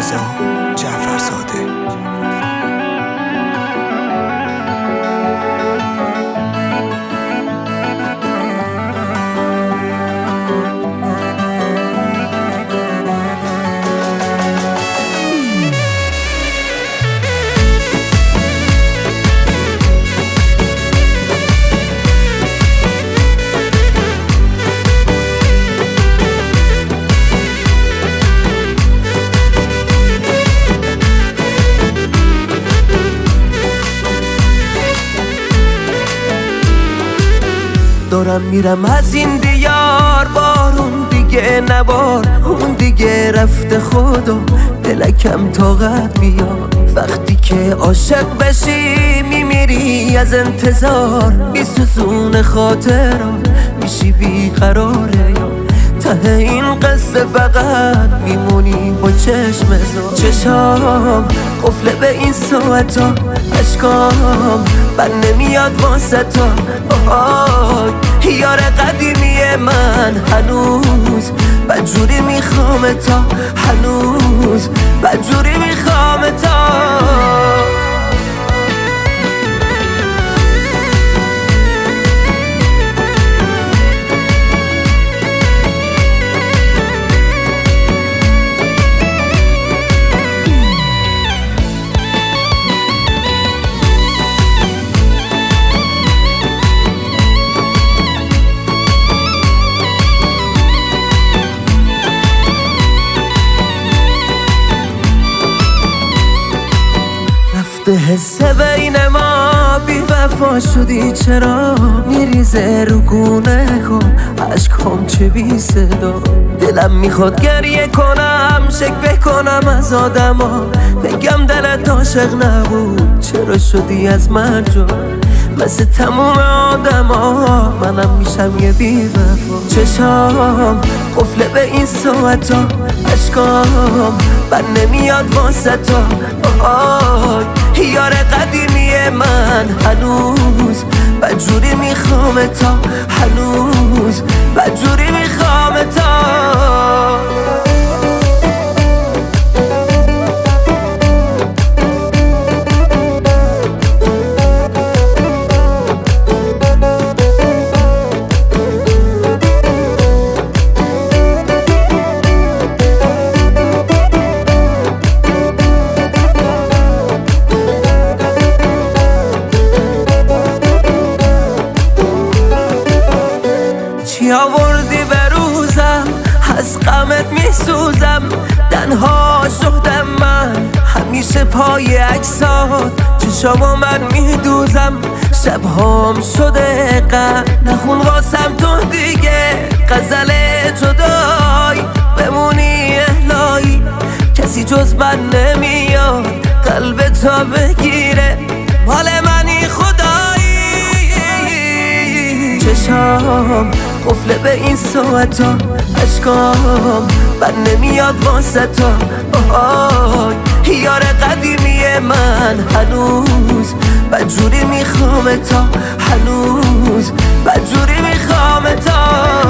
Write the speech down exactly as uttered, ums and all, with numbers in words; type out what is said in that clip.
رضا جعفرزاده. دارم میرم از این دیار، بارون دیگه نبار، اون دیگه رفته خدا، دلکم طاقت بیار. وقتی که عاشق بشی میمیری از انتظار، میسوزون خاطرات میشی بیقراره یا ته این قصه فقط میمونی با چشم زار. چشام قفله به این ساعتا، اشکام بر نمیاد واسه تا. آی یار قدیمی من هنوز بدجوری میخوام تا، هنوز بدجوری میخوام تا. حس بین ما بی وفا شدی، چرا میریزه رو گونه کن عشقام چه بی صدا. دلم میخواد گریه کنم، شکوه کنم از آدما، بگم دلت عاشق نبود چرا شدی از من جا. مثل تموم آدما منم میشم یه بی وفا. چشام قفله به این ساعتا، اشکام بر نمیاد واسه تا. آی یار قدیمی من هنوز بدجوری میخوام تا، هنوز بدجوری میخوام تا. چی آوردی به روزم، از غمت میسوزم، تنها شدم من همیشه پای عکسات. چشامو من میدوزم، شبهام شده غم، نخون واسم تو دیگه غزل جدایی. بمونی الهی کسی جز من نمیاد قلب تا بگیره، مال منی خدایی. چشام قفله به این ساعتا، اشکام بر نمیاد واسه تا. آی یار قدیمی من هنوز بدجوری میخوام تا، هنوز بدجوری میخوام تا.